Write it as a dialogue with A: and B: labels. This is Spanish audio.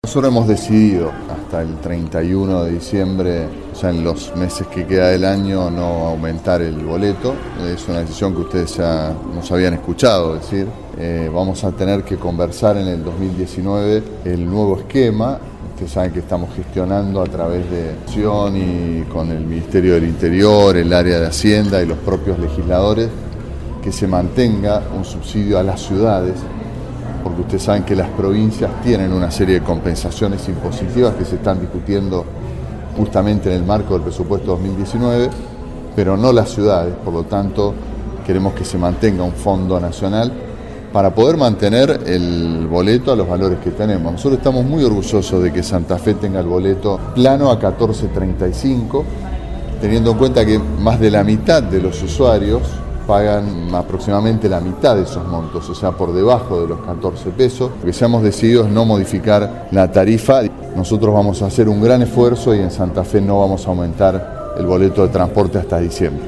A: Nosotros hemos decidido hasta el 31 de diciembre, o sea, en los meses que queda del año, no aumentar el boleto. Es una decisión que ustedes ya nos habían escuchado decir. Vamos a tener que conversar en el 2019 el nuevo esquema. Ustedes saben que estamos gestionando a través de acción y con el Ministerio del Interior, el área de Hacienda y los propios legisladores, que se mantenga un subsidio a las ciudades, porque ustedes saben que las provincias tienen una serie de compensaciones impositivas que se están discutiendo justamente en el marco del presupuesto 2019, pero no las ciudades. Por lo tanto, queremos que se mantenga un fondo nacional para poder mantener el boleto a los valores que tenemos. Nosotros estamos muy orgullosos de que Santa Fe tenga el boleto plano a 14.35, teniendo en cuenta que más de la mitad de los usuarios pagan aproximadamente la mitad de esos montos, o sea, por debajo de los 14 pesos. Lo que ya hemos decidido es no modificar la tarifa. Nosotros vamos a hacer un gran esfuerzo y en Santa Fe no vamos a aumentar el boleto de transporte hasta diciembre.